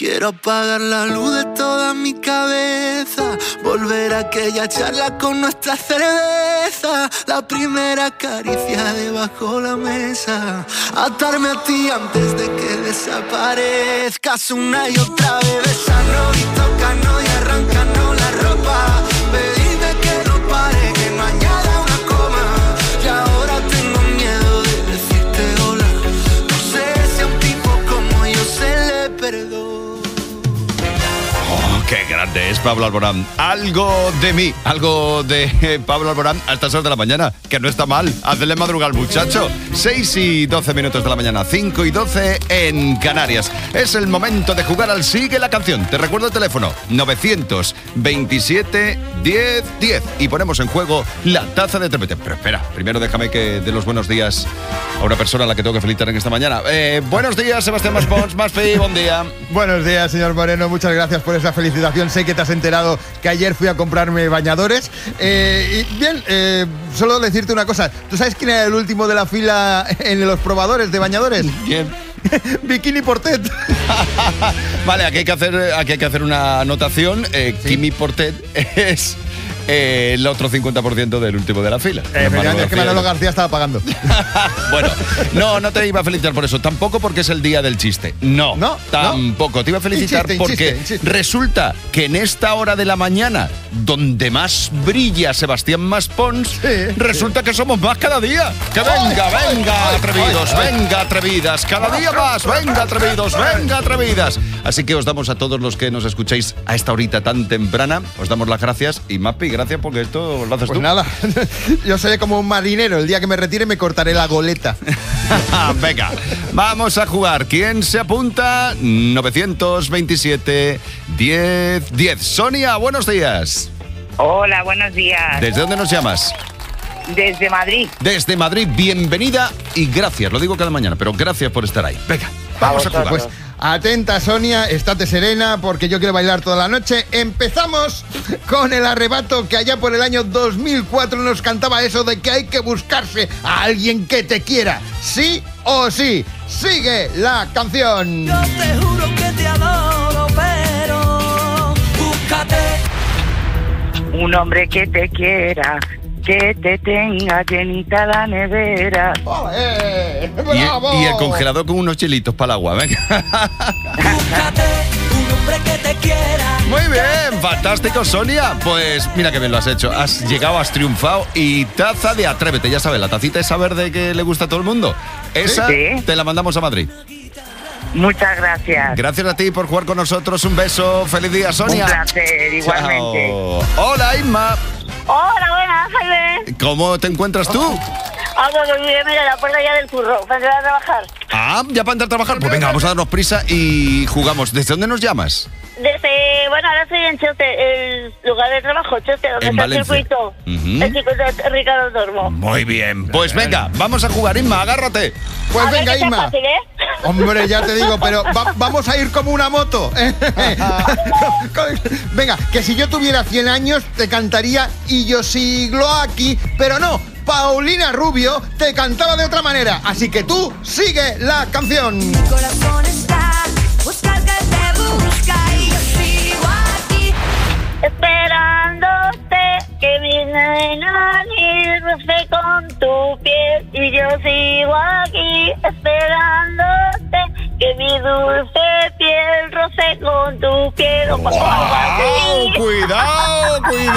Quiero apagar la luz de toda mi cabeza, volver a aquella charla con nuestra cerveza, la primera caricia debajo la mesa, atarme a ti antes de que desaparezcas una y otra vez, besarnos y tocarnos y arrancarnos la ropa, pedirme que no pare, que no añada una coma, y ahora tengo miedo de decirte hola, no sé si a un tipo como yo se le perdona. ¡Qué grande es Pablo Alborán! Algo de mí, algo de Pablo Alborán a estas horas de la mañana, que no está mal. Hazle madrugar al muchacho. 6:12 de la mañana, 5:12 en Canarias. Es el momento de jugar al Sigue la Canción. Te recuerdo el teléfono, 927 10 10. Y ponemos en juego la taza de Atrévete. Pero espera, primero déjame que dé los buenos días a una persona a la que tengo que felicitar en esta mañana. Buenos días, Sebastián Maspons. Maspi, buen día. Buenos días, señor Moreno. Muchas gracias por esa felicitación. Sé que te has enterado que ayer fui a comprarme bañadores. Y bien, solo decirte una cosa. ¿Tú sabes quién era el último de la fila en los probadores de bañadores? ¿Quién? Bikini Portet. Vale, aquí hay que hacer una anotación. Sí. Kimi Portet es el otro 50% del último de la fila. Es que Manolo García estaba pagando. Bueno, no te iba a felicitar por eso. Tampoco porque es el día del chiste. No, tampoco. No. Te iba a felicitar porque resulta que en esta hora de la mañana, donde más brilla Sebastián Maspons, resulta que somos más cada día. Que venga, atrevidos, venga, atrevidas. Cada día más, venga, atrevidos, venga, atrevidas. Así que os damos a todos los que nos escucháis a esta horita tan temprana, os damos las gracias. Y Mapi, gracias porque esto lo haces tú. Pues nada, yo seré como un marinero. El día que me retire me cortaré la goleta. Venga, vamos a jugar. ¿Quién se apunta? 927 10 10. Sonia, buenos días. Hola, buenos días. ¿Desde dónde nos llamas? Desde Madrid. Desde Madrid, bienvenida y gracias. Lo digo cada mañana, pero gracias por estar ahí. Venga, vamos a jugar. Pues atenta, Sonia, estate serena porque yo quiero bailar toda la noche. Empezamos con El Arrebato, que allá por el año 2004 nos cantaba eso de que hay que buscarse a alguien que te quiera, sí o sí. Sigue la canción. Yo te juro que te adoro, pero búscate un hombre que te quiera, que te tenga llenita la nevera. ¡Bravo! Y el congelador con unos chilitos para el agua, venga. Búscate un hombre que te quiera. Muy bien, fantástico, Sonia. Pues mira que bien lo has hecho. Has llegado, has triunfado. Y taza de Atrévete, ya sabes, la tacita esa verde que le gusta a todo el mundo. Esa te la mandamos a Madrid. Muchas gracias. Gracias a ti por jugar con nosotros. Un beso. Feliz día, Sonia. Un placer, igualmente. Chao. Hola, Inma. Hola, buenas, Jaime. ¿Cómo te encuentras tú? Pues bien, mira, la puerta ya del curro, para entrar a trabajar. ¿Ya para entrar a trabajar? Pues venga, vamos a darnos prisa y jugamos. ¿Desde dónde nos llamas? Ahora estoy en Cheste, el lugar de trabajo, Cheste, donde En está Valencia. el circuito. El circuito de Ricardo Tormo. Muy bien. Pues venga, vamos a jugar, Inma, agárrate. Pues A ver, venga, que sea Inma. fácil, ¿eh? Hombre, ya te digo, pero vamos a ir como una moto. Venga, que si yo tuviera 100 años te cantaría Y yo sigo aquí, pero no. Paulina Rubio te cantaba de otra manera. Así que tú sigue la canción. Mi corazón está, busca el que te busca y yo sigo aquí. Esperándote, que mi nariz roce con tu piel y yo sigo aquí. Esperándote, que mi dulce piel roce con tu piel. Cuidado.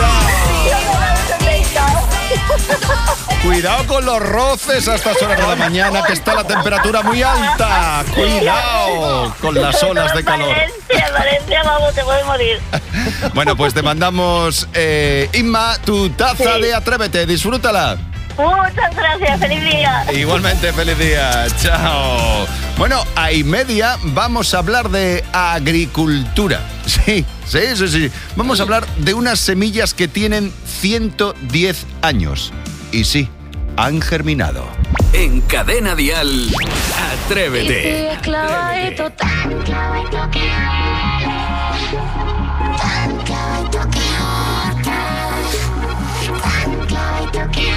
Cuidado con los roces a estas horas de la mañana, que está la temperatura muy alta. Cuidado con las olas de calor. Valencia, vamos, te puedes morir. Bueno, pues te mandamos, Inma, tu taza de Atrévete. Disfrútala. Muchas gracias, feliz día. Igualmente, feliz día. Chao. Bueno, a y media vamos a hablar de agricultura. Sí. Vamos a hablar de unas semillas que tienen 110 años. Y sí, han germinado. En Cadena Dial, Atrévete. Estoy clavadito, tan clavadito que tan clavadito que tan clavadito que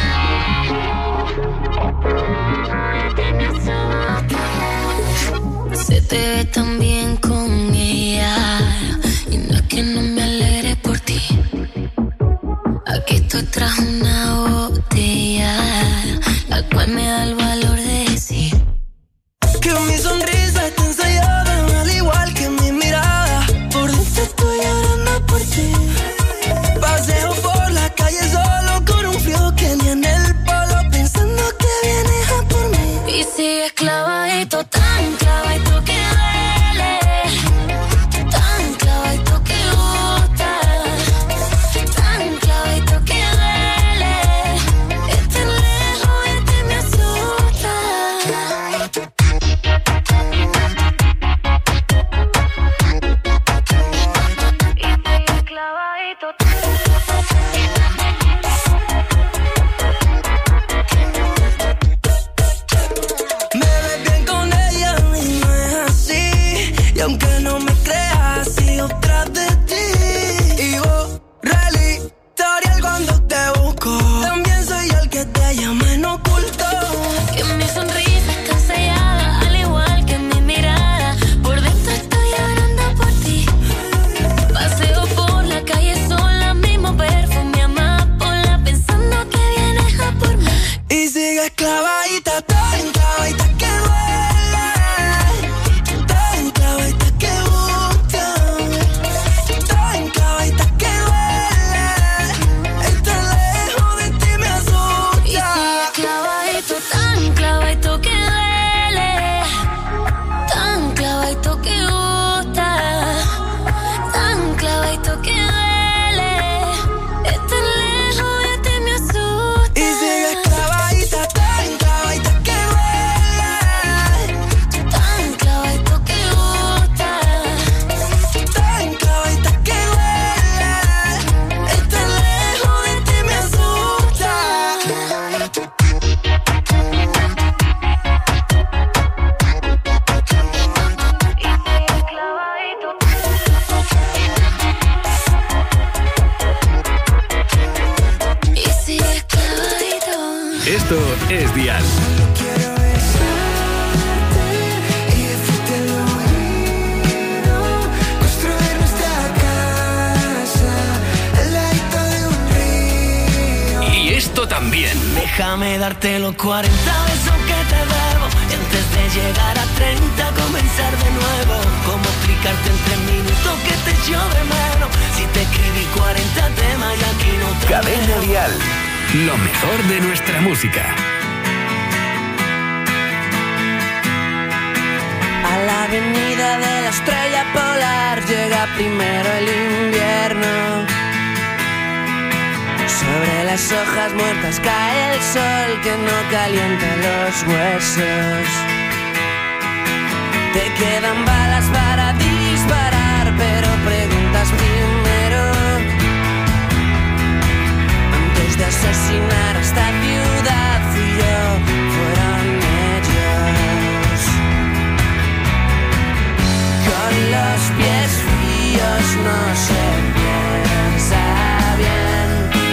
se te ve tan bien con ella. Cristo trajo una botella, la cual me da el valor de decir que mi sonrisa está ensayada, al igual que mi mirada. Por dentro estoy llorando por ti. Paseo por la calle solo con un frío que ni en el polo, pensando que vienes a por mí. y sigues clavadito, tan clavadito que duele, tan clavadito que gusta, tan clavadito que duele. Estar lejos de ti me asusta. Y sigues clavadito. Me ves bien con ella y no es así. Y aunque no me creas, sigo tras de ti. Y borra el historial cuando te busco. También soy yo el que te llama en oculto. Que mi sonrisa está sellada, al igual que mi mirada. Por dentro estoy llorando por ti. Paseo por la calle sola, mismo perfume amapola, pensando que vienes a por mí. Y sigues clavadita, tan clavadita que duele, tan clavadita que gusta, tan clavadita que duele. Estar lejos de ti me Y asusta. sigues clavadito, tan clavadito que duele, tan clavadito que gusta, tan clavadito que duele. Estar lejos de ti me asusta. Y sigues clavadita, tan clavadita que duele, Tan clavadito que gusta, tan clavadita que duele. Estar lejos de ti me asusta. y sigues clavadito. Esto es Dial. Quiero besarte y decirte al oído, construir nuestra casa al ladito de un río. Y esto también. Déjame darte los 40 besos que te debo, y antes de llegar a 30 comenzar de nuevo. ¿Cómo explicarte en 3 minutos que te echo de menos? Si te escribí 40 temas y aquí no te Cadena veo. Dial. Lo mejor de nuestra música. A la avenida de la estrella polar llega primero el invierno. Sobre las hojas muertas cae el sol que no calienta los huesos. Te quedan balas para disparar, pero preguntas primero. Antes de asesinar a esta ciudad, fui yo, fueron ellos. Con los pies fríos no se piensa bien.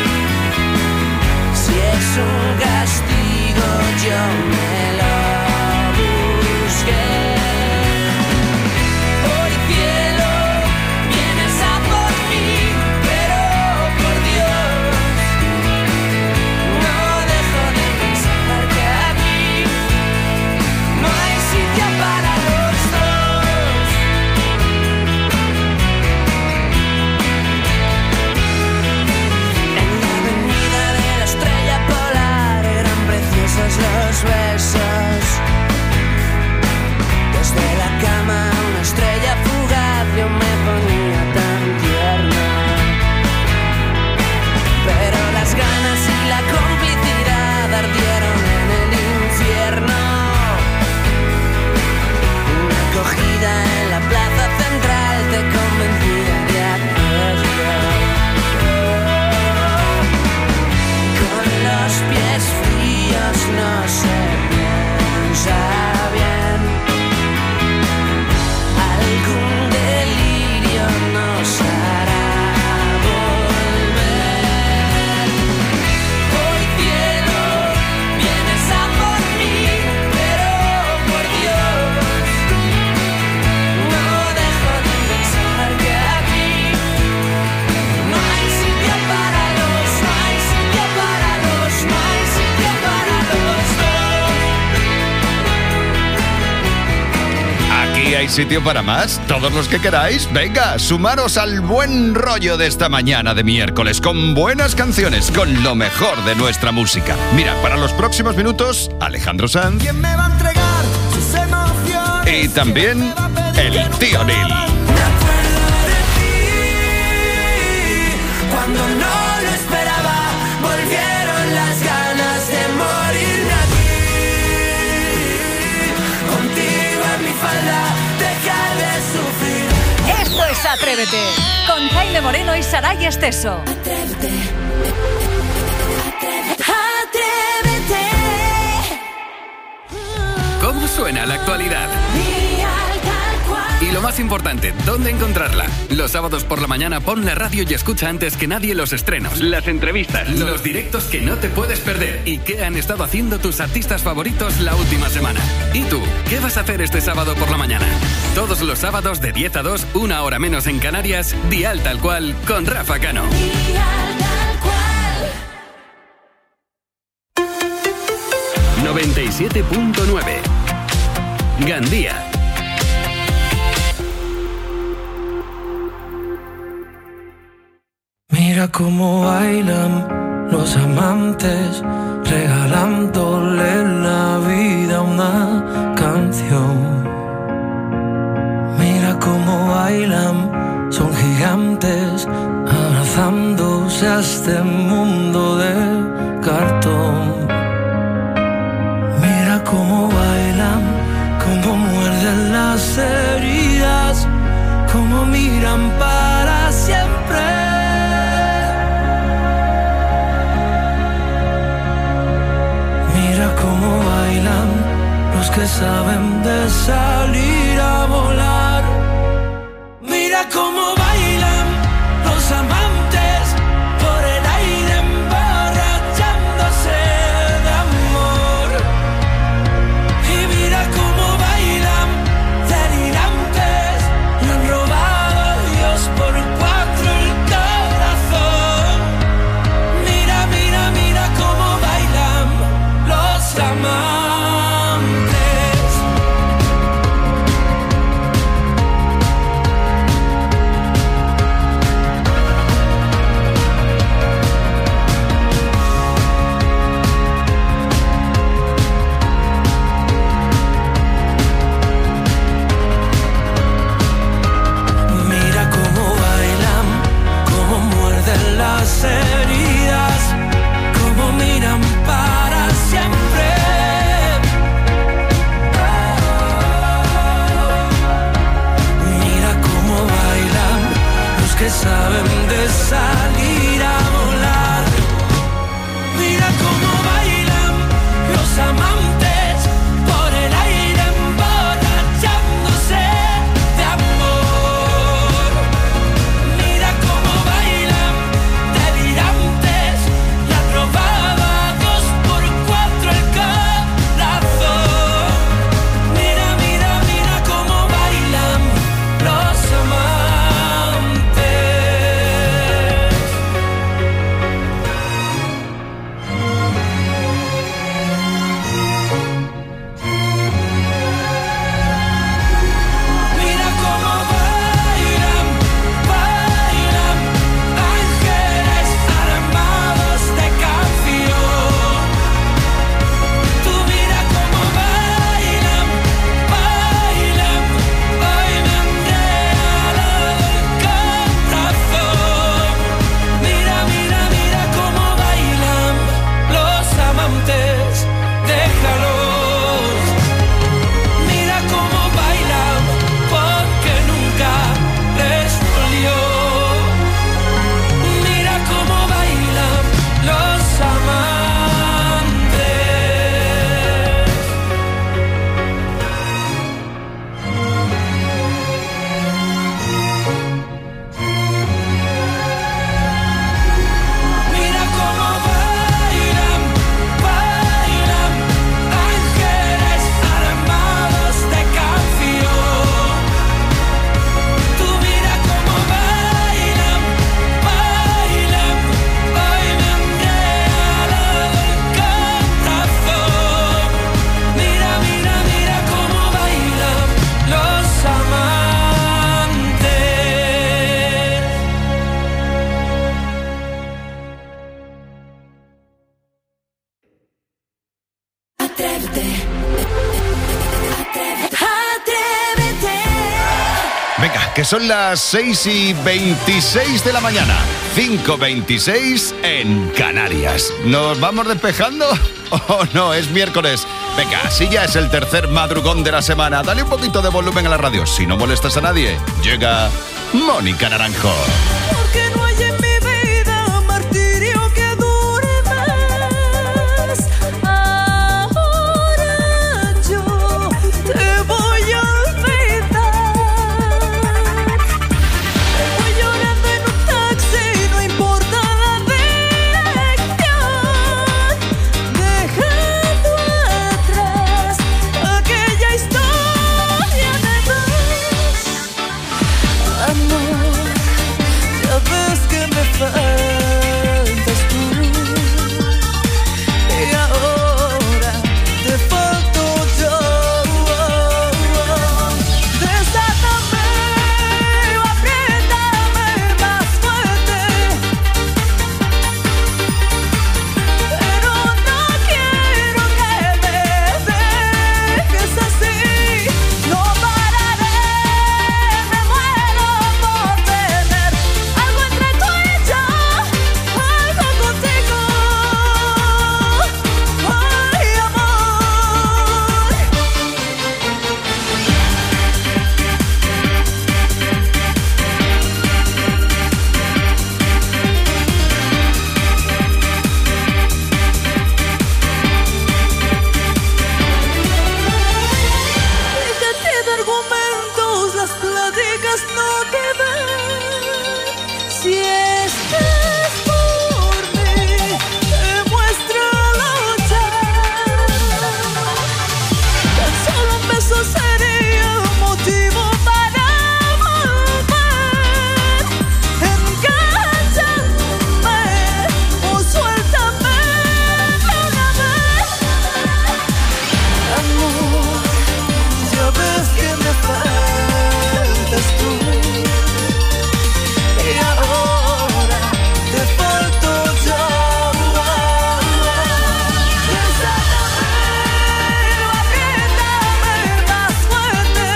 Si es un castigo, yo me lo busqué. Hoy cielo, vienes a por ¿Hay sitio para más? ¿Todos los que queráis? Venga, sumaros al buen rollo de esta mañana de miércoles, con buenas canciones, con lo mejor de nuestra música. Mira, para los próximos minutos, Alejandro Sanz. ¿Quién me va a entregar sus emociones? Y también el tío Neil. Cuando no lo esperaba, volvieron las ganas de morirme aquí. Contigo en mi falda, dejar de sufrir. Esto es Atrévete, con Jaime Moreno y Saray Esteso. Atrévete. ¿Cómo suena la actualidad? Y lo más importante, ¿dónde encontrarla? Los sábados por la mañana pon la radio y escucha antes que nadie los estrenos, las entrevistas, los directos que no te puedes perder y qué han estado haciendo tus artistas favoritos la última semana. ¿Y tú? ¿Qué vas a hacer este sábado por la mañana? Todos los sábados de 10 a 2, una hora menos en Canarias, Dial Tal Cual con Rafa Cano. 97.9 Gandía. Mira cómo bailan los amantes, regalándole la vida a una canción. Mira cómo bailan, son gigantes, abrazándose a este mundo de cartón. Mira cómo bailan, cómo muerden las heridas, cómo miran para siempre. Mira cómo bailan los que saben de salir a volar. Mira cómo bailan los amantes por el aire emborrachándose de amor. Y mira cómo bailan delirantes, le han robado a Dios por 4 el corazón. Mira, mira, mira cómo bailan los amantes. Venga, que son las 6:26 de la mañana, 5:26 en Canarias. ¿Nos vamos despejando? Oh, no, es miércoles. Venga, si ya es el tercer madrugón de la semana, dale un poquito de volumen a la radio. Si no molestas a nadie, llega Mónica Naranjo. Porque no hay en mi vida martirio que dure más. Ahora yo te voy a olvidar. Voy llorando en un taxi, no importa la dirección. Dejando atrás aquella historia de dos. Amor, ya ves que me faltas tú. Y ahora te falto yo. Desátame o apriétame más fuerte. Pero no quiero que me dejes así. No pararé, me muero por tener algo entre tú y yo, algo contigo. Ay, amor. Déjate de argumentos, las pláticas no te dan. Si estás por mí, demuéstralo ya. Tan solo un beso sería un motivo para volver. Engánchame o suéltame de una vez. Amor, ya ves que me faltas tú. Y ahora te falto yo. Desátame o apriétame más fuerte.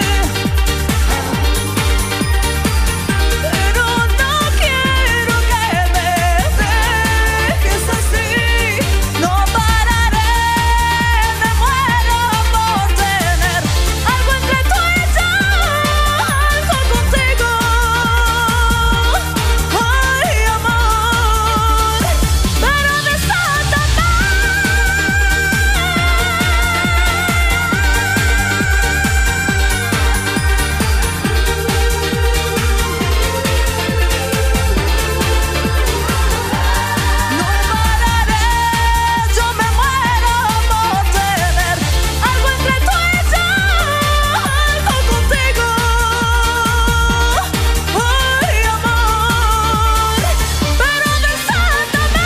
Pero no quiero que me dejes así. No pararé, me muero por tener algo entre tú y yo, algo contigo. Ay, amor, pero desátame. No pararé, yo me muero por tener algo entre tú y yo, algo contigo. Ay, amor, pero desátame.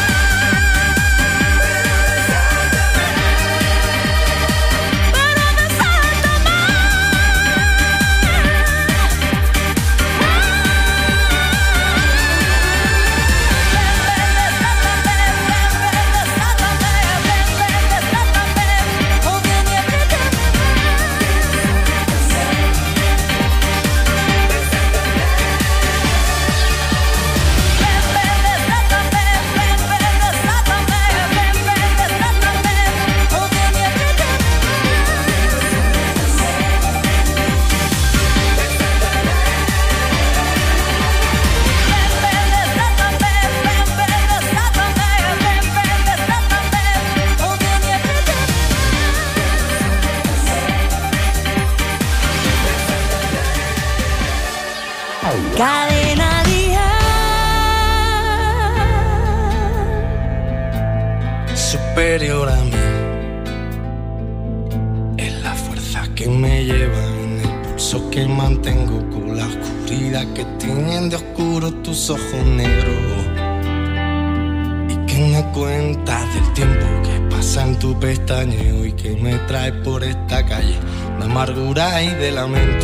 Cadena superior a mí es la fuerza que me lleva en el pulso que mantengo con la oscuridad que tiñen de oscuro tus ojos negros y que me cuentas del tiempo que pasa en tu pestañeo y que me trae por esta calle de amargura y de lamento.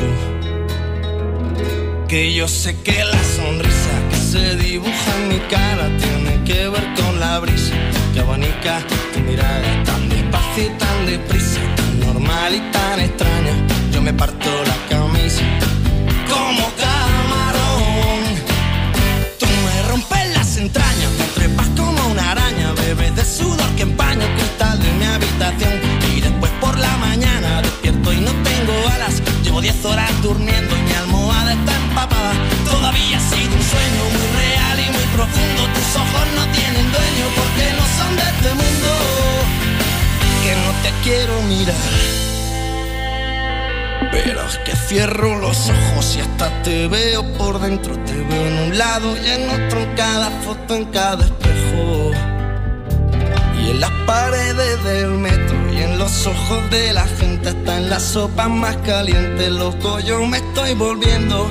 Que yo sé que la sonrisa que se dibuja en mi cara tiene que ver con la brisa que abanica tu mirada tan distinta. despacio y tan deprisa, tan normal y tan extraña. Yo me parto la camisa como camarón. Tú me rompes las entrañas, me trepas como una araña, bebes de sudor que empaña el cristal de mi habitación. Y después por la mañana despierto y no tengo alas. Llevo 10 horas durmiendo y mi almohada está empapada. Todavía ha sido un sueño muy real y muy profundo. Tus ojos no tienen dueño porque no son de este mundo. Que no te quiero mirar, pero es que cierro los ojos y hasta te veo por dentro. Te veo en un lado y en otro, en cada foto, en cada espejo. Y en las paredes del metro y en los ojos de la gente, hasta en la sopa más caliente, loco, yo me estoy volviendo.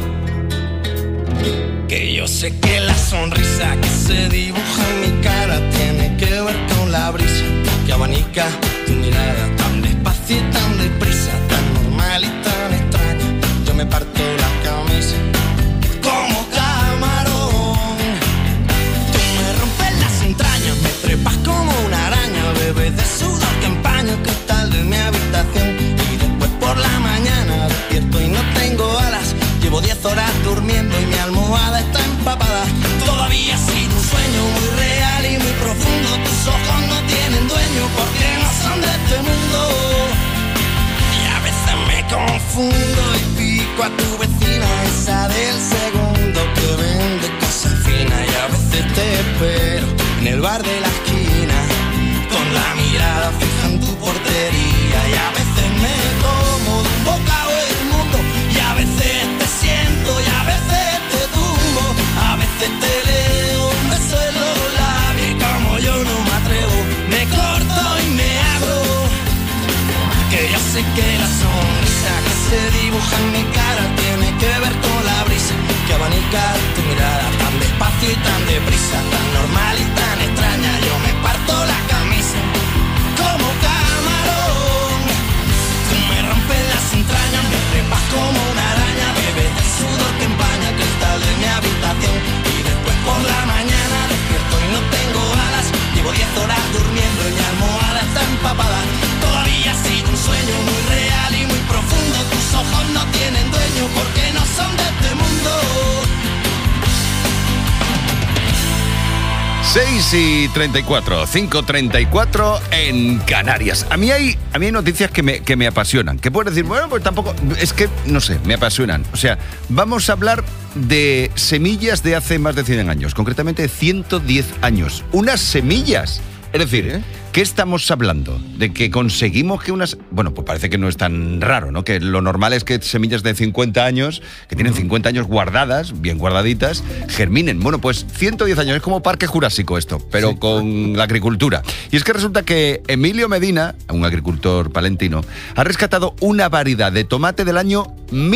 Que yo sé que la sonrisa que se dibuja en mi cara tiene que ver con la brisa que abanica tu mirada, tan despacio y tan deprisa, tan normal y tan extraña. Yo me parto la camisa como camarón. Tú me rompes las entrañas, me trepas como una araña, bebes de sudor que empaña el cristal de mi habitación. Y después por la mañana despierto y no tengo alas. Llevo 10 horas durmiendo y mi almohada está empapada. Todavía ha sido un sueño muy real y muy profundo. Tus ojos no tienen dueño porque no son de este mundo. Y a veces me confundo y pico a tu vecina, esa del segundo que vende cosas finas. Y a veces te espero en el bar de la esquina con la mirada fija en tu portería. Y a veces me como de un bocado el mundo. Y a veces te siento y a veces te tumbo. A veces te leo un beso en los labios y como yo no me atrevo, me corto y me abro. Que yo sé que la sonrisa que se dibuja en mi cara tiene que ver con la brisa que abanica tu mirada, tan despacio y tan deprisa, tan normal y tan extraña. Yo me parto la camisa como camarón. Tú me rompes las entrañas, me trepas como una araña, bebes del sudor que empaña el cristal de mi habitación. Y después por la mañana despierto y no tengo alas. Llevo 10 horas durmiendo y mi almohada está empapada. Todavía ha sido un sueño muy real y muy profundo. Tus ojos no tienen dueño porque no son de este mundo. 6:34, 5:34 en Canarias. A mí hay noticias que me apasionan. Que puedes decir, bueno, pues tampoco... Es que, no sé, me apasionan. O sea, vamos a hablar de semillas de hace más de 100 años. Concretamente, 110 años. Unas semillas. Es decir, ¿qué estamos hablando? ¿De que conseguimos que unas...? Bueno, pues parece que no es tan raro, ¿no? Que lo normal es que semillas de 50 años, que tienen 50 años guardadas, bien guardaditas, germinen. Bueno, pues 110 años, es como Parque Jurásico esto, pero con la agricultura. Y es que resulta que Emilio Medina, un agricultor palentino, ha rescatado una variedad de tomate del año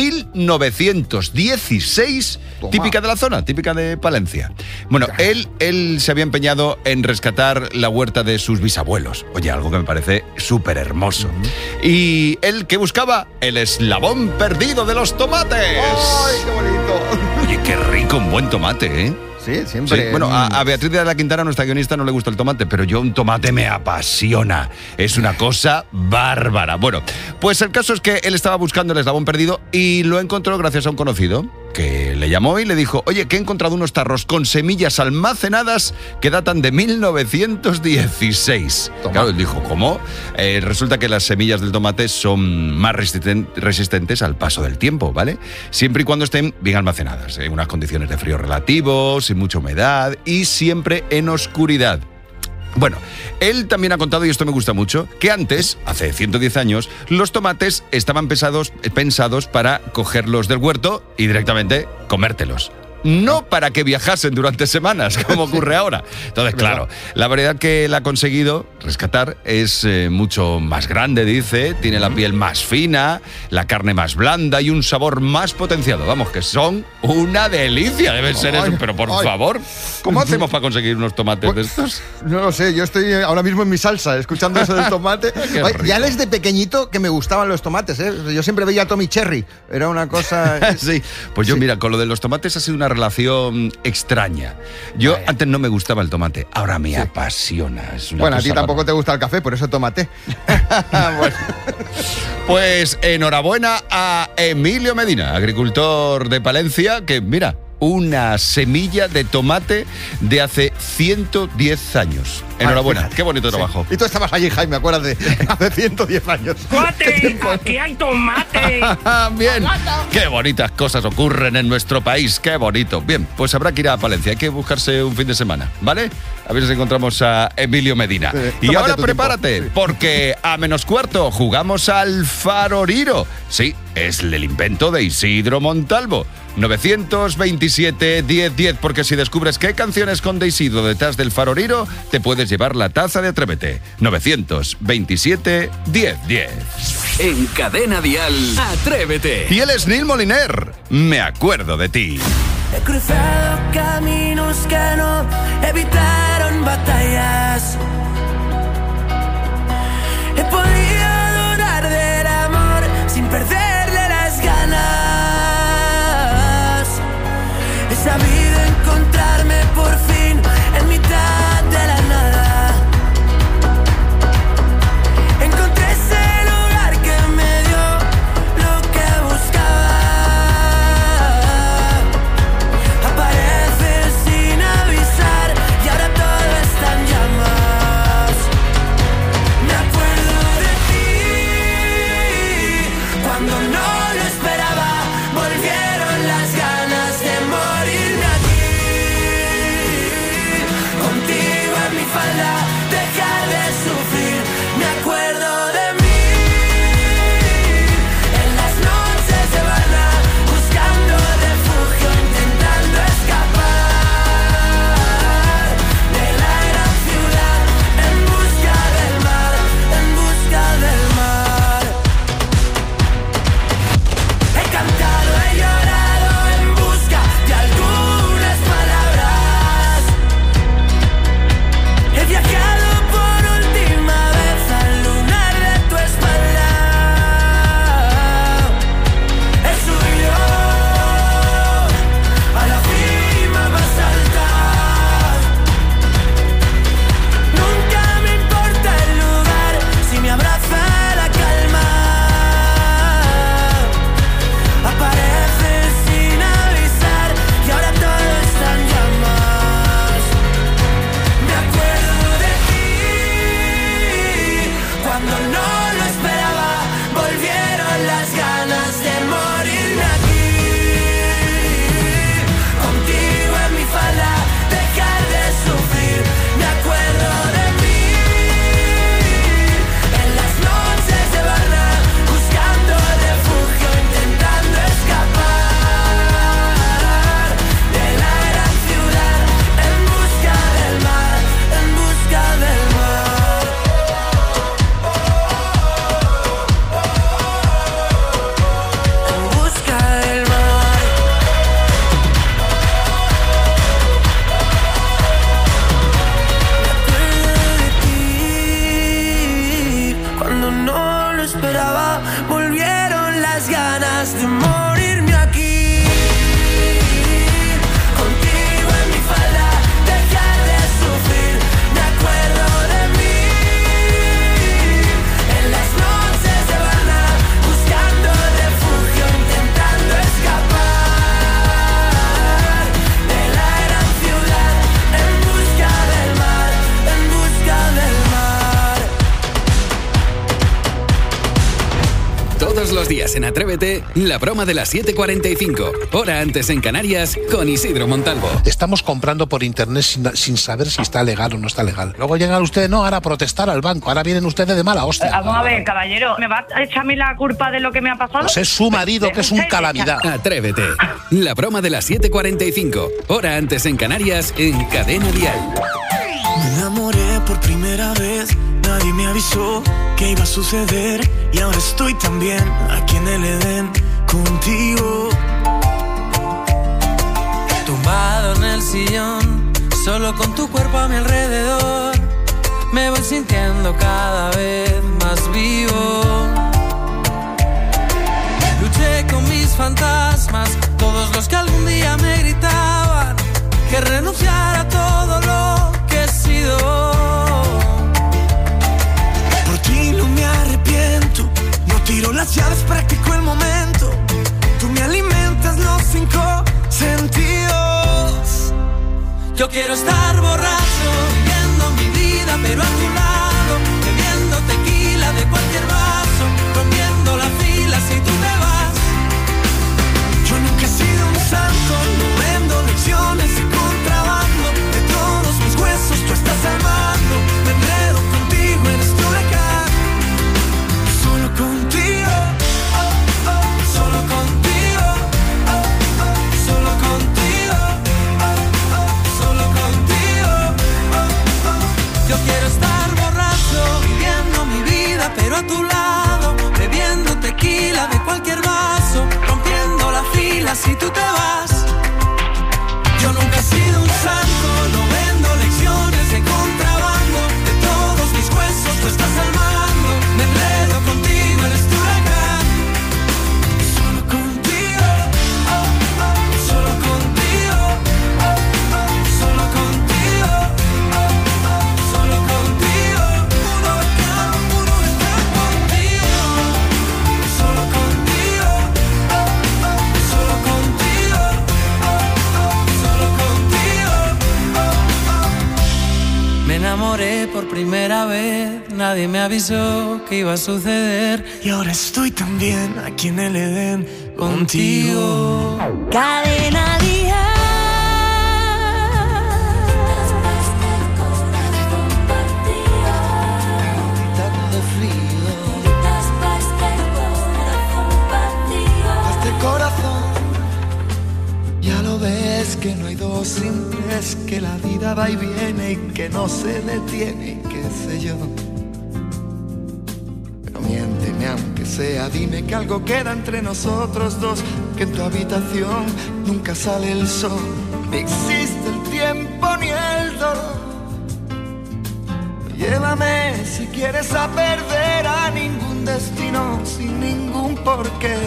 1916, típica de la zona, típica de Palencia. Bueno, él se había empeñado en rescatar la huerta de sus bisabuelos. Oye, algo que me parece súper hermoso. Y él, ¿qué buscaba? El eslabón perdido de los tomates. ¡Ay, qué bonito! Oye, qué rico un buen tomate, ¿eh? Sí, siempre. Sí, bueno, a Beatriz de la Quintana, nuestra guionista, no le gusta el tomate, pero yo un tomate me apasiona. Es una cosa bárbara. Bueno, pues el caso es que él estaba buscando el eslabón perdido y lo encontró gracias a un conocido que le llamó y le dijo, oye, que he encontrado unos tarros con semillas almacenadas que datan de 1916. Toma. Claro, él dijo, ¿cómo? Resulta que las semillas del tomate son más resistentes al paso del tiempo, ¿vale? Siempre y cuando estén bien almacenadas, en unas condiciones de frío relativo, sin mucha humedad y siempre en oscuridad. Bueno, él también ha contado, y esto me gusta mucho, que antes, hace 110 años, los tomates estaban pensados para cogerlos del huerto y directamente comértelos. No para que viajasen durante semanas, como ocurre ahora. Entonces, claro, la variedad que él ha conseguido rescatar es mucho más grande, dice, tiene la piel más fina, la carne más blanda y un sabor más potenciado. Vamos, que son una delicia, deben ser eso. Pero por favor, ¿cómo hacemos para conseguir unos tomates de estos? No lo sé, yo estoy ahora mismo en mi salsa, escuchando eso del tomate. Ya desde pequeñito que me gustaban los tomates, ¿eh? Yo siempre veía a Tommy Cherry, era una cosa... Sí, pues yo mira, con lo de los tomates ha sido una una relación extraña. Yo antes no me gustaba el tomate, ahora me apasiona. Es una Bueno, a cosa ti tampoco te gusta el café, por eso tómate. Bueno. Pues enhorabuena a Emilio Medina, agricultor de Palencia, que mira, una semilla de tomate de hace 110 años. Enhorabuena, qué bonito trabajo. Y tú estabas allí, Jaime, acuérdate, hace 110 años. ¡Tomate! ¡Aquí hay tomate! Bien, qué bonitas cosas ocurren en nuestro país, qué bonito. Bien, pues habrá que ir a Palencia, hay que buscarse un fin de semana, ¿vale? A ver si encontramos a Emilio Medina. Y ahora prepárate, porque a -4 jugamos al Faroriro. Sí, es el invento de Isidro Montalvo. 927 1010, porque si descubres qué canciones con de Isidro detrás del Faroriro, te puedes llevar la taza de Atrévete. 927 1010. En Cadena Dial, Atrévete. Y él es Neil Moliner. Me acuerdo de ti. He cruzado caminos que no evitaron batallas. He podido dudar del amor sin perderle las ganas. He sabido encontrarme por fin en mitad de la nada. Encontré ese lugar que me dio lo que buscaba. Apareces sin avisar y ahora todo está en llamas. Me acuerdo de ti cuando no lo esperaba. Volvieron las ganas de morirme aquí. Contigo en mi falda, dejar de sufrir. Me acuerdo de mí en las noches de Habana, buscando refugio, intentando escapar de la gran ciudad, en busca del mar, en busca del mar. He cantado, he llorado en busca de algunas palabras. He viajado por última vez al lunar de tu espalda. He subido a la cima más alta. Nunca me importa el lugar si me abraza la calma. Apareces sin avisar y ahora todo está en llamas. Me acuerdo de ti cuando no lo esperaba. Volvieron las ganas de morirme aquí. Contigo en mi falda, dejar de sufrir. Me acuerdo de mí en las noches de Habana, buscando refugio, intentando escapar de la gran ciudad, en busca del mar, en busca del mar. En busca del mar. Me acuerdo de ti cuando no lo esperaba. Volvieron las ganas de morirme aquí. Contigo en mi falda, dejar de sufrir. Me acuerdo de mí en las noches de Habana, buscando refugio, intentando escapar de la gran ciudad, en busca del mar, en busca del mar. Todos los días en Atrévete, la broma de las 7:45. Hora antes en Canarias, con Isidro Montalvo. Estamos comprando por internet sin saber si está legal o no está legal. Luego llegan ustedes, no, ahora a protestar al banco. Ahora vienen ustedes de mala hostia. Vamos a ver, caballero, ¿me va a echarme la culpa de lo que me ha pasado? Pues es su marido, que es un calamidad. Atrévete, la broma de las 7:45. Hora antes en Canarias, en Cadena Dial. Me enamoré por primera vez, nadie me avisó que iba a suceder y ahora estoy también aquí en el Edén contigo. Tumbado en el sillón, solo con tu cuerpo a mi alrededor, me voy sintiendo cada vez más vivo. Luché con mis fantasmas, todos los que algún día me gritaban que renunciara a todo lo que he sido. Por ti no me arrepiento, no tiro las llaves, practico el momento. Tú me alimentas los 5 sentidos. Yo quiero estar borracho, viviendo mi vida, pero a tu lado, bebiendo tequila de cualquier vaso, rompiendo la fila si tú te vas. Yo nunca he sido un santo, no vendo lecciones y contrabando. De todos mis huesos tú estás al mando. Me enredo contigo en este huracán. Solo contigo, solo contigo, solo contigo, solo contigo. Yo quiero estar borracho, viviendo mi vida, pero a tu lado, bebiendo tequila de cualquier vaso, rompiendo la fila si tú te vas. Yo nunca he sido un santo, no vendo lecciones de contrabando. De todos mis huesos tú estás al mando. Me enredo contigo en este huracán. Solo contigo, solo contigo, solo contigo, solo contigo. Puro huracán contigo. Solo contigo, solo contigo, solo contigo. Me enamoré por primera vez, nadie me avisó que iba a suceder. Y ahora estoy también aquí en el Edén contigo. Cadena Dial. Este corazón, ya lo ves que no hay dos sin tres, que la vida va y viene y que no se detiene y qué sé yo. Pero miénteme aunque sea, dime que algo queda entre nosotros dos, que en tu habitación nunca sale el sol, ni existe el tiempo ni el dolor. Llévame si quieres a perder a ningún destino sin ningún porqué.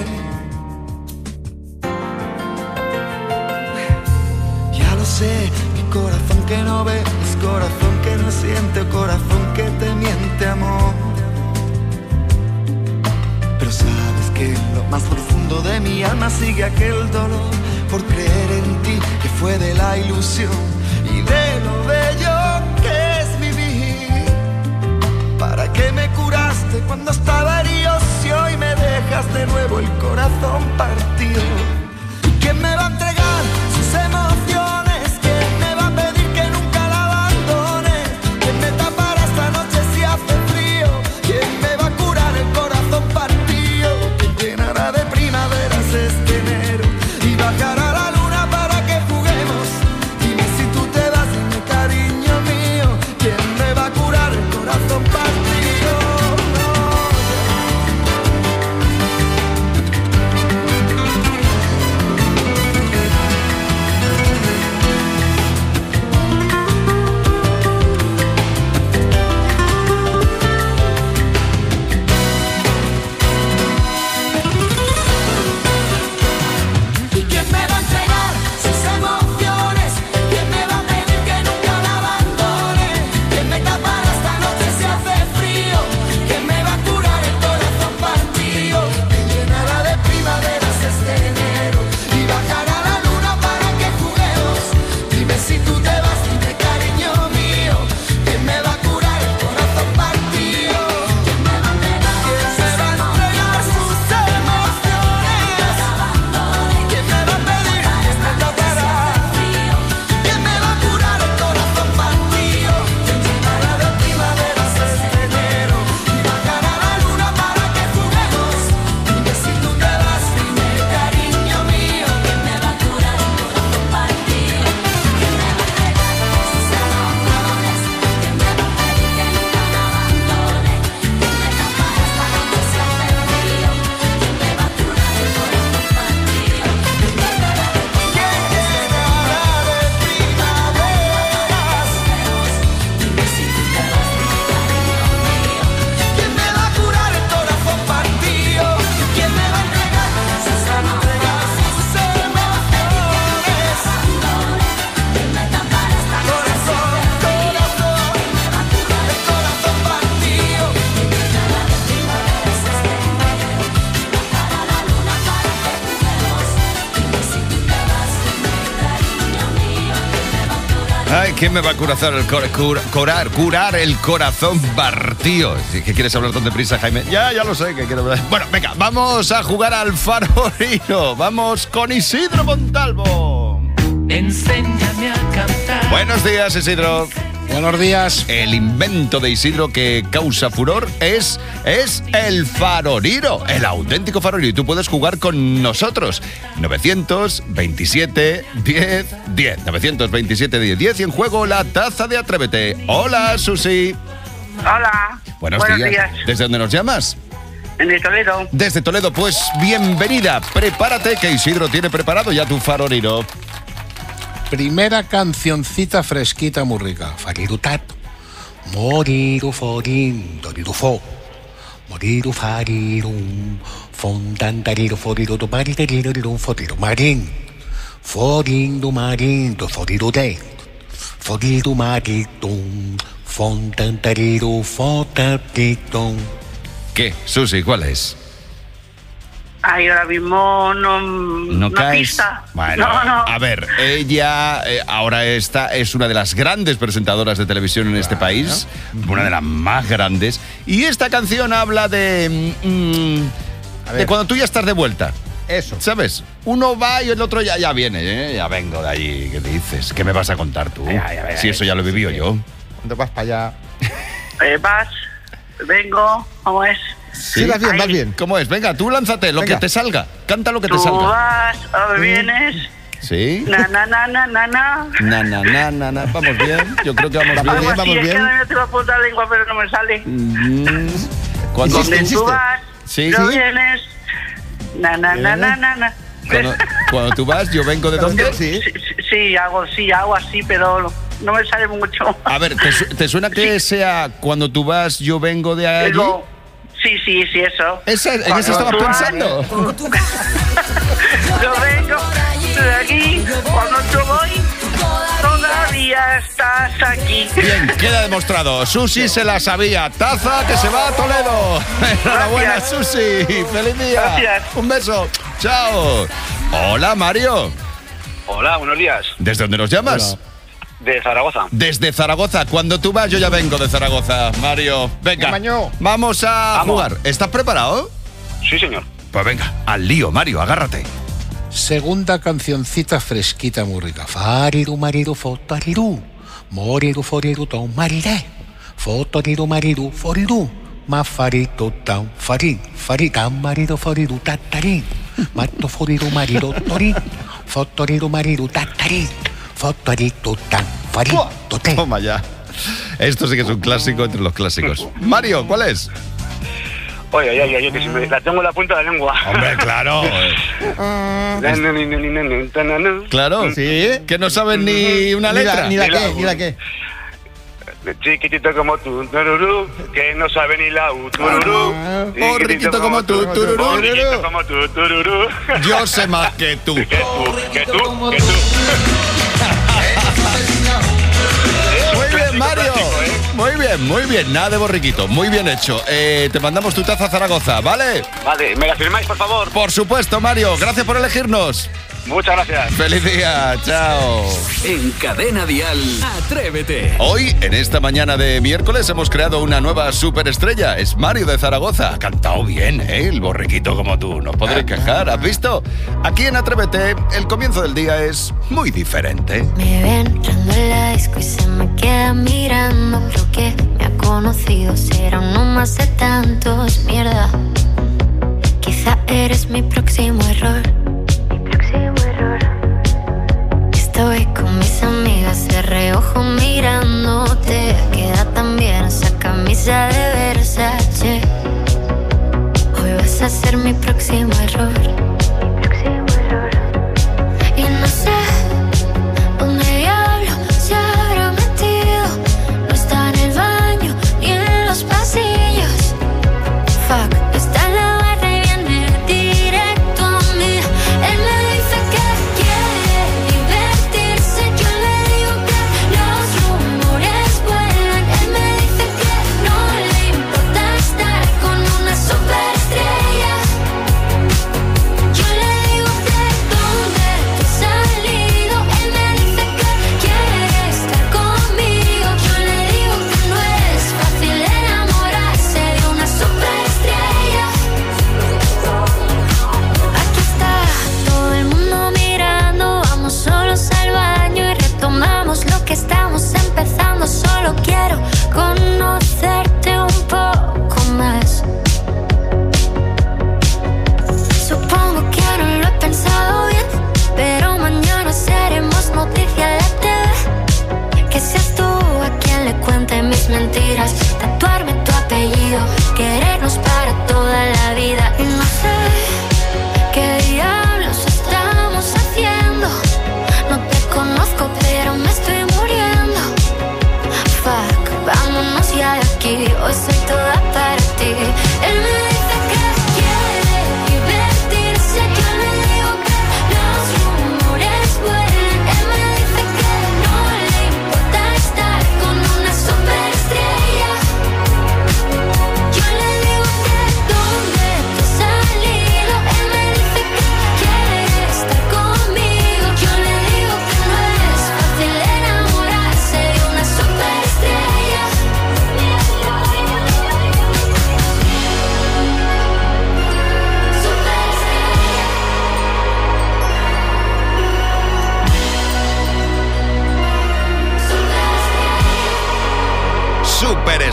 Ya lo sé, mi corazón que no ve es corazón que no siente, corazón que te miente, amor. Pero sabes que en lo más profundo de mi alma sigue aquel dolor por creer en ti, que fue de la ilusión y de lo bello que es vivir. ¿Para qué me curaste cuando estaba herido si hoy me dejas de nuevo el corazón partido? ¿Y quién me va a entregar sus emociones? ¿Quién me va a pedir que nunca la abandone? ¿Quién me tapará esta noche si hace frío? ¿Quién me va a curar el corazón partido? ¿Quién llenará de primaveras este enero y bajará la luna para que juguemos? Dime si tú te vas, dime cariño mío, ¿quién me va a curar el corazón partido? No. ¿Quién me va a curar el corazón partido? ¿Qué quieres hablar tan deprisa, Jaime? Ya lo sé que quiero hablar. Bueno, venga, vamos a jugar al farolino. Vamos con Isidro Montalvo. Enséñame a cantar. Buenos días, Isidro. Buenos días. El invento de Isidro que causa furor es el farolino, el auténtico farolino. Y tú puedes jugar con nosotros. 927 10 10. 927 10 10. Y en juego la taza de Atrévete. Hola, Susi. Hola. Buenos días. ¿Desde dónde nos llamas? De Toledo. Desde Toledo, pues bienvenida. Prepárate que Isidro tiene preparado ya tu farolino. Primera cancioncita fresquita muy rica. Farirutat. Moriru forin, doriru fo. Moriru farirum. Fontantariru foriru tu maritariru foriru marin. Forin du marin tu foriru de. Foriru maritum. Fontantariru fotatitum. ¿Qué, Susi, cuál es? Ay, ahora mismo no caes. Pista. Bueno, no. A ver, ella ahora es una de las grandes presentadoras de televisión en este país, una de las más grandes, y esta canción habla de cuando tú ya estás de vuelta. Eso. ¿Sabes? Uno va y el otro ya viene, ¿eh? Ya vengo de allí. ¿Qué dices? ¿Qué me vas a contar tú? Si eso ya lo he vivido yo. ¿Dónde vas para allá? Vengo, ¿cómo es? Sí, vas bien. ¿Cómo es? Venga, tú lánzate, lo que te salga. Canta lo que te Tú salga. vas, ahora vienes. Sí. Na. Na. Vamos bien. Yo creo que vamos bien. Es que no te voy a apuntar la lengua, pero no me sale. Cuando tú vas, sí. no vienes. Na. Cuando tú vas, yo vengo de dónde? Sí, hago así, pero no me sale mucho. A ver, ¿te suena que sea cuando tú vas, yo vengo de allí? Sí, eso. ¿En eso estabas pensando? Yo vengo de aquí, cuando yo voy, todavía estás aquí. Bien, queda demostrado. Susi se la sabía. Taza que se va a Toledo. Enhorabuena, Susi. Feliz día. Gracias. Un beso. Chao. Hola, Mario. Hola, buenos días. ¿Desde dónde nos llamas? Hola. De Zaragoza. Desde Zaragoza. Cuando tú vas, yo ya vengo de Zaragoza, Mario. Venga, vamos a jugar. ¿Estás preparado? Sí, señor. Pues venga, al lío, Mario, agárrate. Segunda cancioncita fresquita muy rica. Fariru mariru fotariru. Moriru foriru ton marire. Fotoriru mariru foriru. Ma farito tan farin. Faritan mariru foriru tatarin. Mato foriru mariru torin. Fotoriru mariru tatarin. Fotorito tan farito te. Toma ya. Esto sí que es un clásico entre los clásicos. Mario, ¿cuál es? Oye, que si me la tengo en la punta de la lengua. Hombre, claro. Claro, sí. Que no saben ni una letra. Ni la qué. Chiquitito como tú, tururú, que no sabe ni la U, tururú. Riquito como tú, tururú. Riquito como tú, tururú. Yo sé más que tú. Que tú. Muy bien, Mario. Muy bien. Nada de borriquito. Muy bien hecho. Te mandamos tu taza a Zaragoza, ¿vale? Vale, ¿me la firmáis, por favor? Por supuesto, Mario. Gracias por elegirnos. Muchas gracias. Feliz día. Chao. En Cadena Dial, Atrévete. Hoy, en esta mañana de miércoles, hemos creado una nueva superestrella. Es Mario de Zaragoza. Ha cantado bien, ¿eh? El borriquito como tú. No podré quejar. ¿Has visto? Aquí en Atrévete, el comienzo del día es muy diferente. Me ven entrando en la disco y se me queda mirando. Creo que me ha conocido, será uno más de tantos. Mierda, quizá eres mi próximo error. Estoy con mis amigas de reojo mirándote. Queda tan bien esa camisa de Versace. Hoy vas a ser mi próximo error. Y no sé dónde diablo se habrá metido. No está en el baño ni en los pasillos. Fuck, está en la barra y viene directo a mí. Él me dice que quiere divertirse. Yo le digo que los rumores vuelan. Él me dice que no le importa estar con una superestrella. Yo le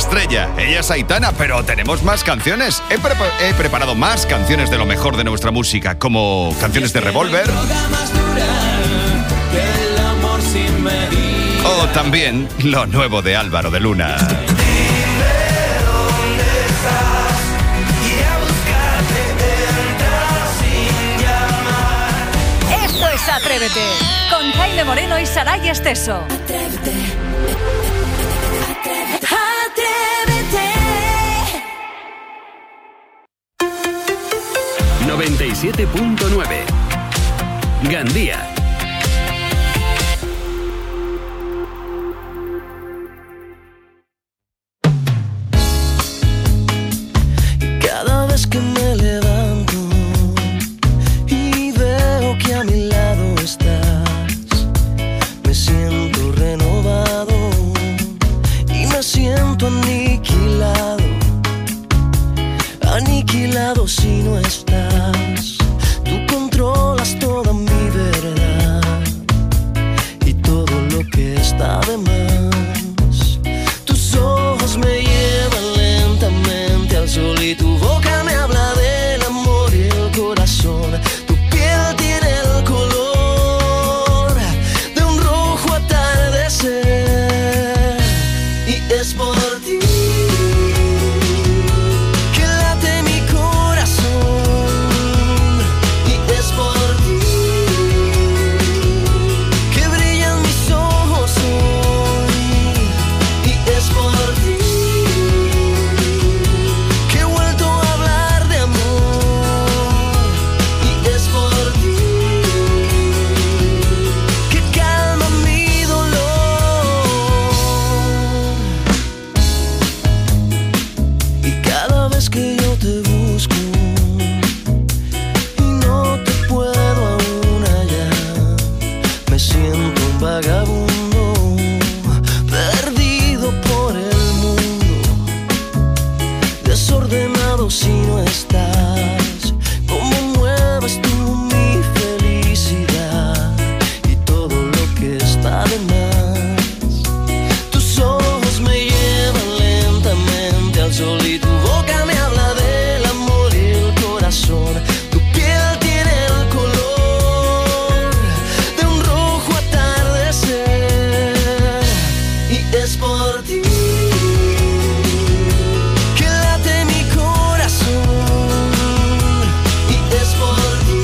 estrella. Ella es Aitana, pero tenemos más canciones. He preparado más canciones de lo mejor de nuestra música, como canciones de Revolver. O también lo nuevo de Álvaro de Luna. Esto es Atrévete, con Jaime Moreno y Saray Esteso. Atrévete. 97.9 Gandía. Cada vez que me levanto y veo que a mi lado estás, me siento renovado y me siento aniquilado, aniquilado si no estás. Tú controlas toda mi verdad y todo lo que está de más. Tus ojos me llevan lentamente al sol y tu boca me habla del amor y el corazón. Tu piel tiene el color de un rojo atardecer y es por ti que late mi corazón y es por ti que brillan mis ojos hoy y es por ti que he vuelto a hablar de amor y es por ti que calma mi dolor. Y cada vez que yo te busco y no te puedo aún hallar, me siento un vagabundo perdido por el mundo, desordenado si no estás. Cómo mueves tú mi felicidad y todo lo que está de más. Tus ojos me llevan lentamente al sol y tu boca me habla del amor y el corazón. Tu piel tiene el color de un rojo atardecer y es por ti que late mi corazón y es por ti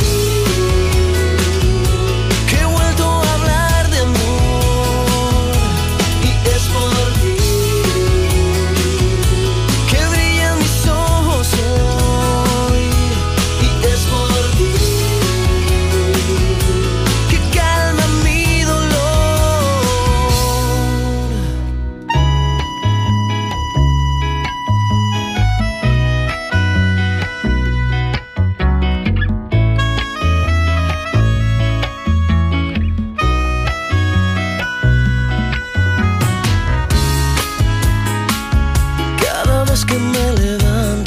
que he vuelto a hablar de amor y es por ti que brillan mis ojos hoy y es por ti que calma mi dolor. Cada vez que me levanto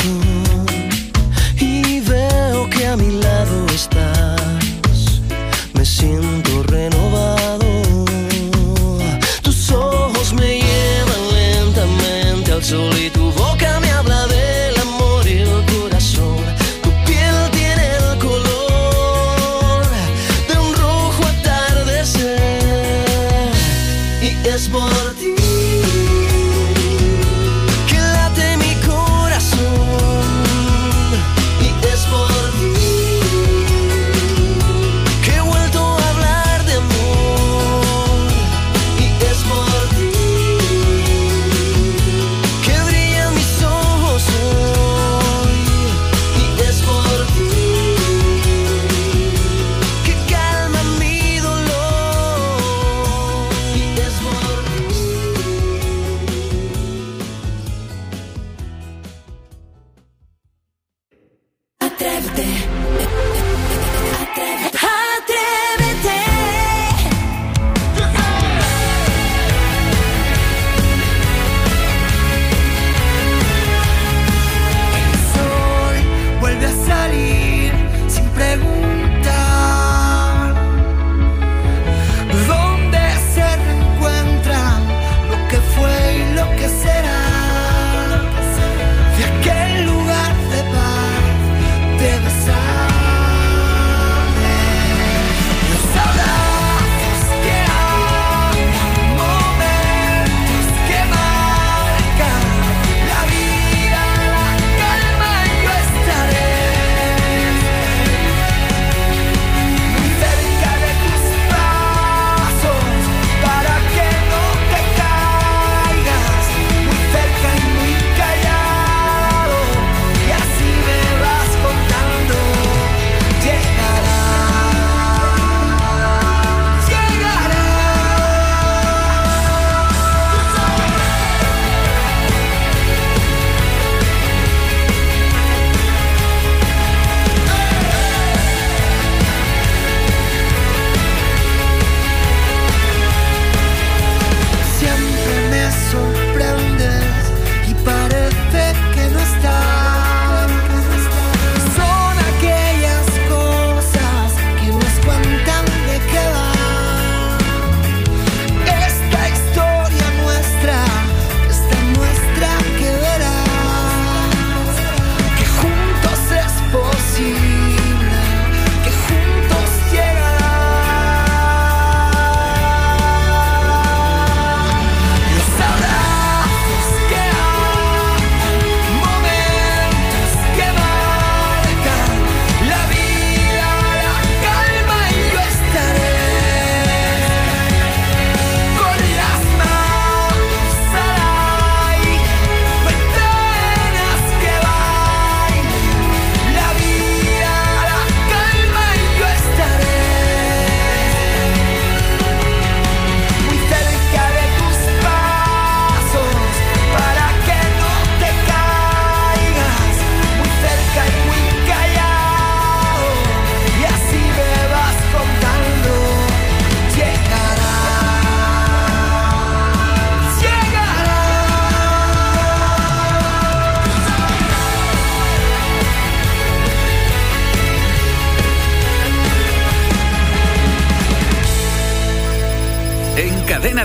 y veo que a mi lado estás, me siento renovado. Tus ojos me llevan lentamente al sol y tu boca me habla del amor y el corazón. Tu piel tiene el color de un rojo atardecer y es por ti que late mi corazón y es por ti que he vuelto a hablar de amor y es por ti que brillan mis ojos hoy y es por ti que calma mi dolor y es por ti. Atrévete. Atrévete. El sol vuelve a salir sin preguntar dónde se reencuentra lo que fue y lo que será.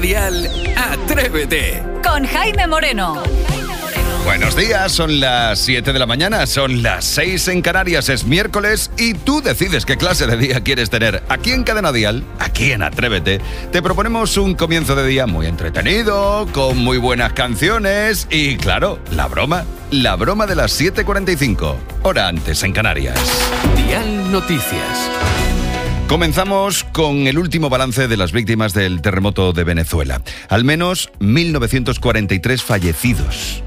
Dial, Atrévete. Con Jaime Moreno. Buenos días, son las 7 de la mañana, son las 6 en Canarias, es miércoles y tú decides qué clase de día quieres tener. Aquí en Cadena Dial, aquí en Atrévete, te proponemos un comienzo de día muy entretenido, con muy buenas canciones y, claro, la broma de las 7:45, hora antes en Canarias. Dial Noticias. Comenzamos con el último balance de las víctimas del terremoto de Venezuela. Al menos 1.943 fallecidos.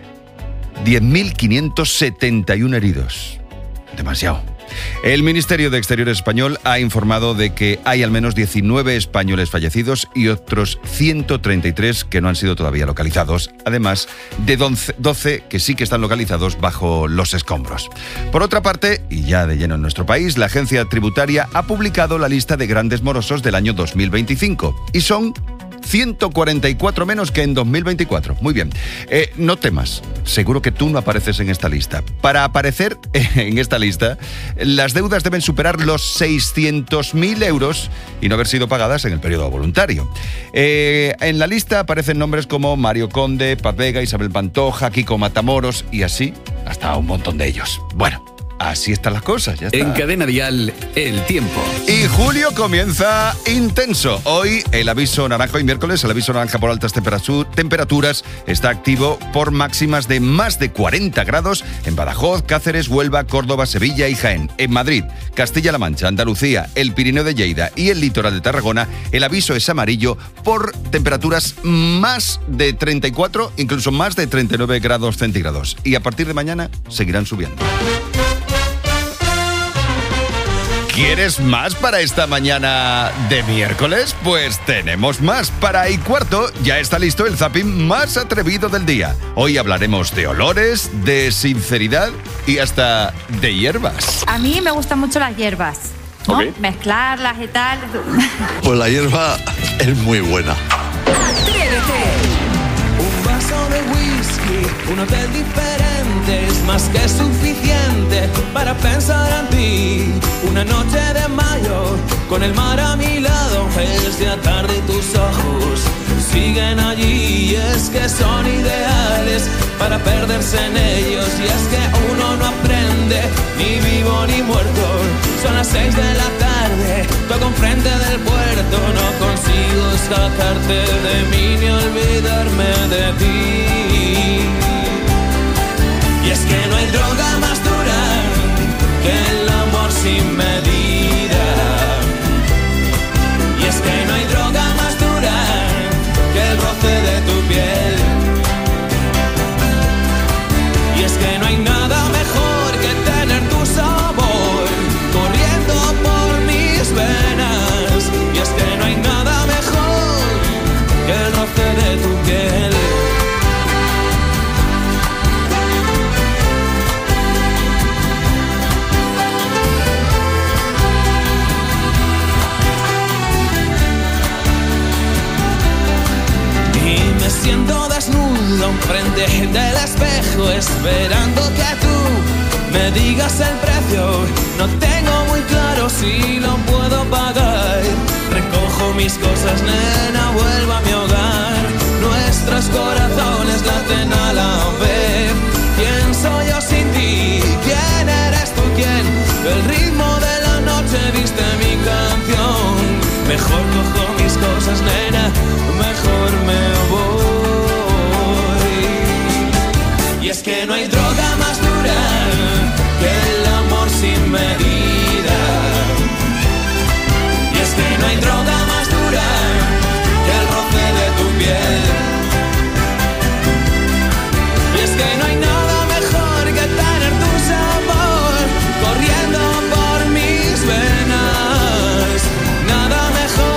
10.571 heridos. Demasiado. El Ministerio de Exteriores español ha informado de que hay al menos 19 españoles fallecidos y otros 133 que no han sido todavía localizados, además de 12 que sí que están localizados bajo los escombros. Por otra parte, y ya de lleno en nuestro país, la agencia tributaria ha publicado la lista de grandes morosos del año 2025 y son 144 menos que en 2024. Muy bien. No temas, seguro que tú no apareces en esta lista. Para aparecer en esta lista, las deudas deben superar los 600.000 euros y no haber sido pagadas en el periodo voluntario. En la lista aparecen nombres como Mario Conde, Paz Vega, Isabel Pantoja, Kiko Matamoros y así hasta un montón de ellos. Bueno, así están las cosas, ya está. En Cadena Dial, el tiempo. Y julio comienza intenso. Hoy el aviso naranja, hoy miércoles, el aviso naranja por altas temperaturas está activo por máximas de más de 40 grados en Badajoz, Cáceres, Huelva, Córdoba, Sevilla y Jaén. En Madrid, Castilla-La Mancha, Andalucía, el Pirineo de Lleida y el litoral de Tarragona, el aviso es amarillo por temperaturas más de 34, incluso más de 39 grados centígrados. Y a partir de mañana seguirán subiendo. ¿Quieres más para esta mañana de miércoles? Pues tenemos más. Para y cuarto ya está listo el zapping más atrevido del día. Hoy hablaremos de olores, de sinceridad y hasta de hierbas. A mí me gustan mucho las hierbas, ¿no? Okay. Mezclarlas y tal. Pues la hierba es muy buena. Un vaso de whisky, un hotel diferente es más que suficiente para pensar en ti. Una noche de mayo con el mar a mi lado, es de tarde y tus ojos siguen allí. Y es que son ideales para perderse en ellos. Y es que uno no aprende ni vivo ni muerto. Son las 6 de la tarde, toco enfrente del puerto. No consigo sacarte de mí ni olvidarme de ti. Y es que no hay droga más dura que el amor sin medida. Y es que no hay droga más dura que el roce de tu piel. Y es que no hay nada mejor que tener tu sabor corriendo por mis venas. Y es que no hay nada mejor que el roce de tu piel. Y me siento desnudo frente del espejo, esperando que tú me digas el precio. No tengo muy claro si lo puedo pagar. Recojo mis cosas, nena, vuelvo a mi hogar. Nuestros corazones laten a la vez. ¿Quién soy yo sin ti? ¿Quién eres tú? ¿Quién? El ritmo de la noche viste mi canción. Mejor cojo mis cosas, nena, mejor me voy. Y es que no hay droga más dura que el amor sin medida. Y es que no hay droga más dura que el roce de tu piel. Y es que no hay nada mejor que tener tu sabor corriendo por mis venas. Nada mejor.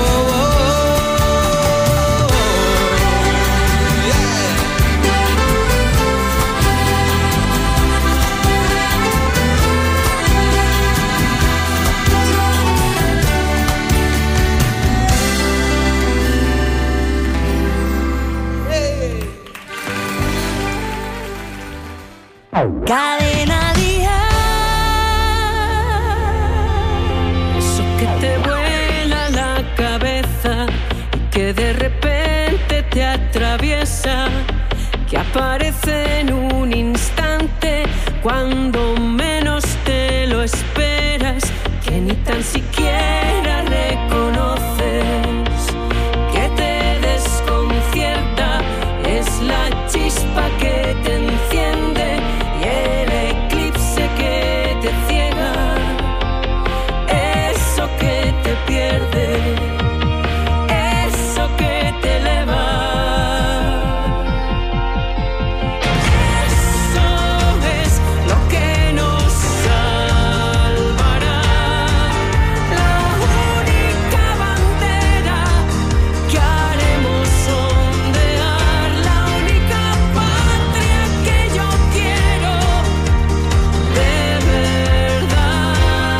Cadena Dial. Eso que te vuela la cabeza y que de repente cosa que aparece en un instante cuando menos te lo esperas, que ni tan siquiera reconoces, que te desconcierta, es la chispa que te enciende y el eclipse que te ciega, eso que te pierde, eso que te eleva. Eso es lo que nos salvará, la única bandera que haremos ondear, la única patria que yo quiero de verdad.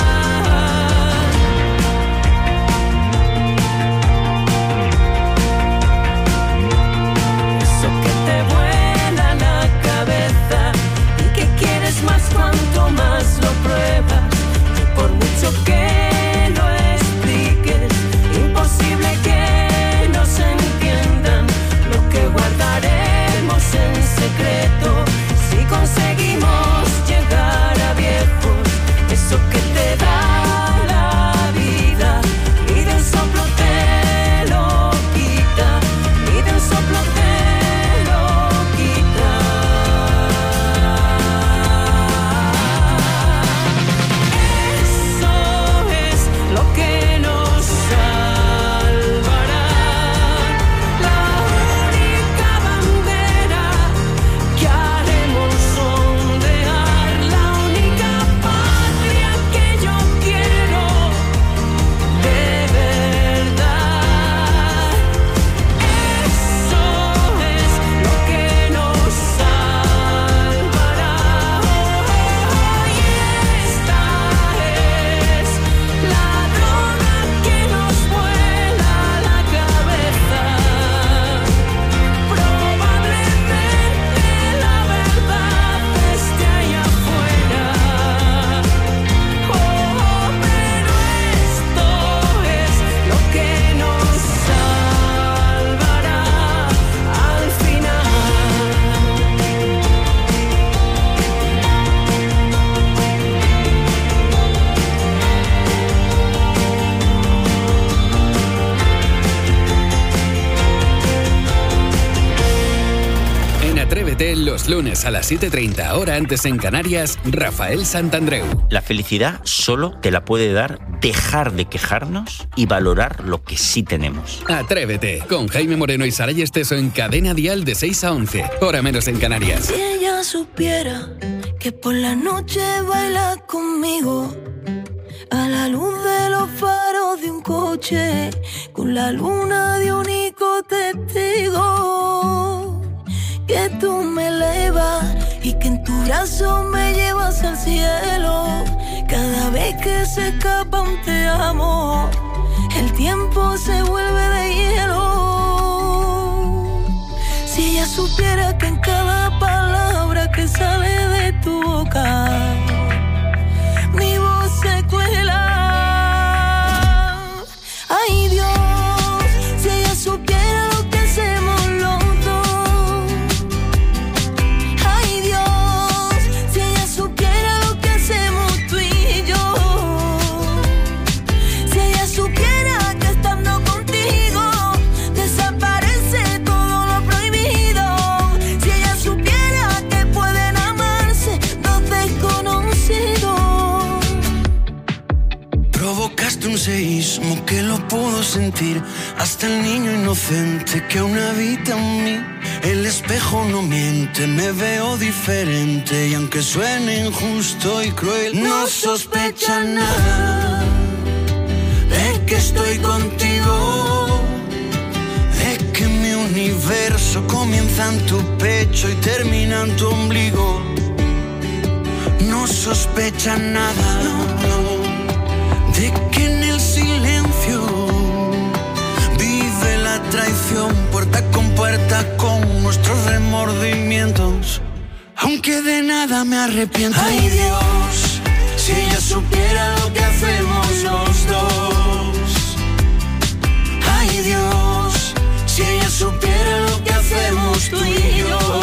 Eso que te vuela la cabeza y que quieres más cuanto más lo pruebas, y por mucho que lo expliques, imposible que no se entiendan lo que guardaremos en secreto si conseguimos llegar a viejos. Eso que te da la vida y de un soplo te lo quita, y de un soplo te lo quita. Eso es lo que nos salvará, la única bandera que haremos ondear, la única patria que yo quiero de verdad. Eso es lo que nos salvará. Y esta es la droga que nos vuela la cabeza. Probablemente la verdad esté allá afuera. Pero esto es lo que nos salvará al final. En Atrévete, los lunes a las 7:30, hora antes en Canarias, Rafael Santandreu. La felicidad solo te la puede dar dejar de quejarnos y valorar lo que sí tenemos. Atrévete, con Jaime Moreno y Saray Esteso en Cadena Dial de 6 a 11, hora menos en Canarias. Si ella supiera que por la noche baila conmigo a la luz de los faros de un coche, con la luna de único testigo, que tú me elevas y que en tu brazo me llevas al cielo. Cada vez que se escapa un te amo, el tiempo se vuelve de hielo. Si ella supiera que en cada palabra que sale de tu boca, mi voz se cuela. Ay Dios, si ella supiera lo que hacemos los dos. Ay Dios, si ella supiera lo que hacemos tú y yo. Si ella supiera que estando contigo desaparece todo lo prohibido. Si ella supiera que pueden amarse dos desconocidos. Provocaste un seísmo que lo pudo sentir hasta el niño inocente que aún habita en mí. El espejo no miente, me veo diferente y aunque suene injusto y cruel, no sospecha nada de que estoy contigo, de que mi universo comienza en tu pecho y termina en tu ombligo. No sospecha nada, de que en el silencio vive la traición, puerta con nuestros remordimientos, aunque de nada me arrepiento. Ay Dios, si ella supiera lo que hacemos los dos. Ay Dios, si ella supiera lo que hacemos tú y yo.